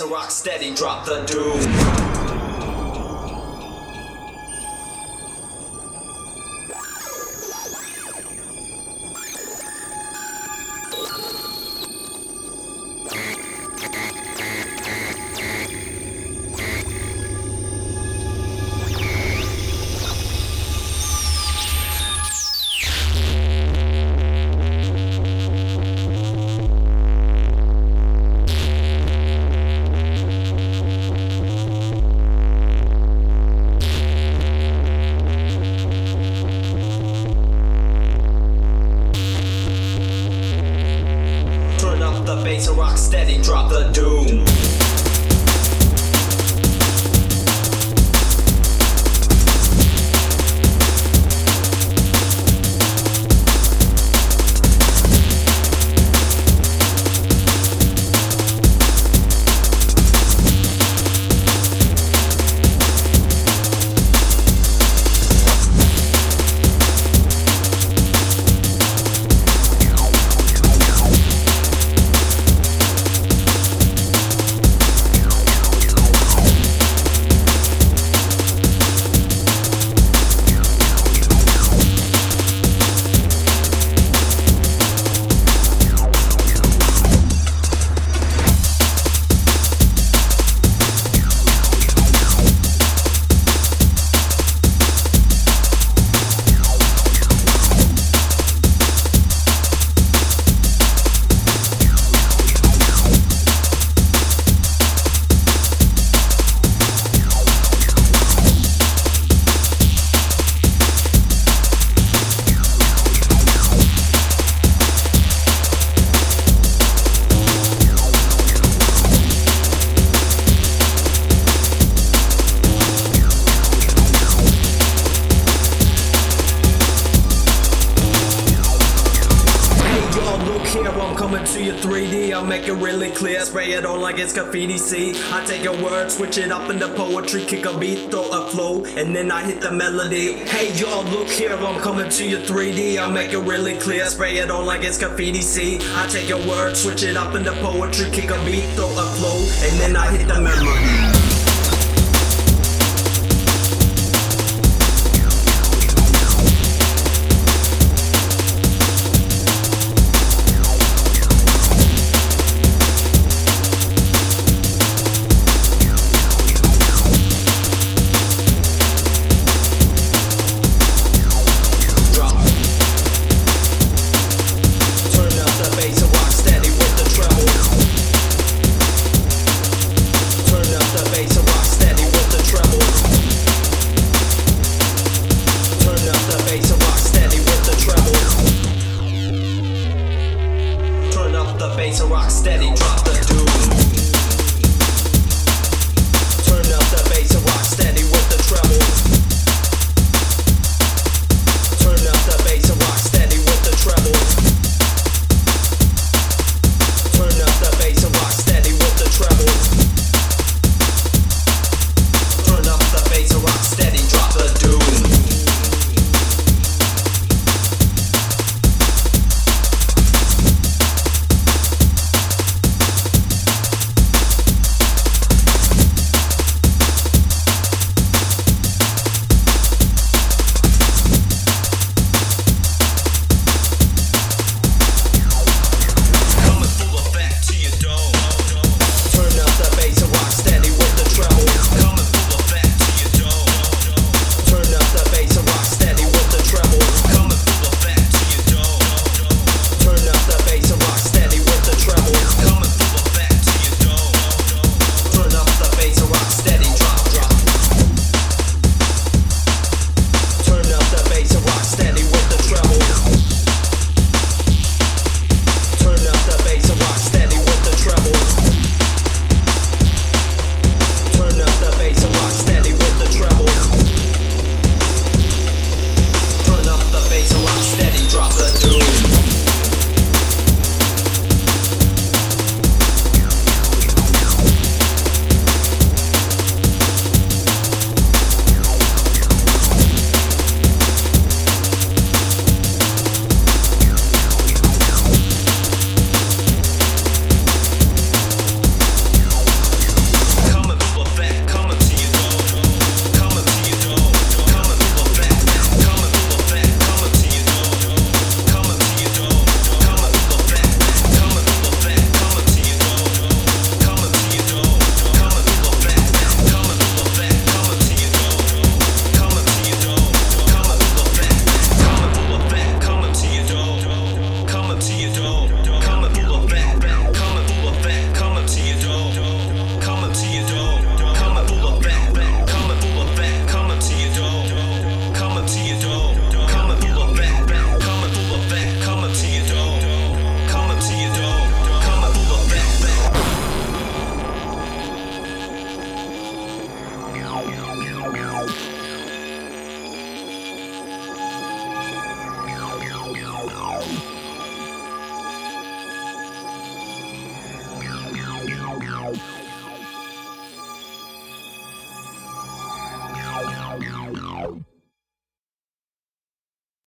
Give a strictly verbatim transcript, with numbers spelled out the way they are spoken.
and rock steady, drop the doom. The bass and rock steady, drop the doom. Here I'm coming to you three D, I'll make it really clear, spray it on like it's graffiti. See, I take a word, switch it up into poetry, kick a beat, throw a flow, and then I hit the melody. Hey y'all, look here, I'm coming to you three D, I'll make it really clear, spray it on like it's graffiti. See, I take a word, switch it up into poetry, kick a beat, throw a flow, and then I hit the melody. Bass and rock steady, drop